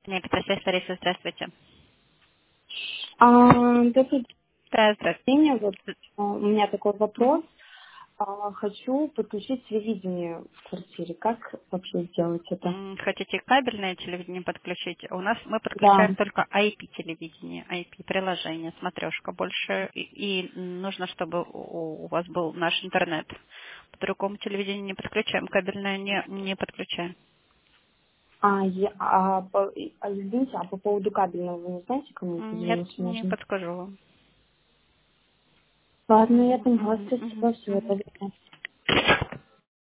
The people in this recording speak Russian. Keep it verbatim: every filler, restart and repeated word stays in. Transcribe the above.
Петросвязь Лариса, здравствуйте. А, добрый Да, здравствуйте. день. Вот, а, у меня такой вопрос. А, хочу подключить телевидение в квартире. Как вообще сделать это? М, Хотите кабельное телевидение подключить? У нас мы Да. подключаем только ай пи телевидение, ай пи приложение, смотрешка. Больше и, и нужно, чтобы у, у вас был наш интернет. По другому телевидению не подключаем, кабельное не, не подключаем. А, я, а, по, а, извините, а по поводу кабельного вы не знаете, кому М, Нет, позвонить не можно? подскажу вам. Ладно, я Мгм, поняла. мгм, Спасибо. мгм, Всего мгм. доброго.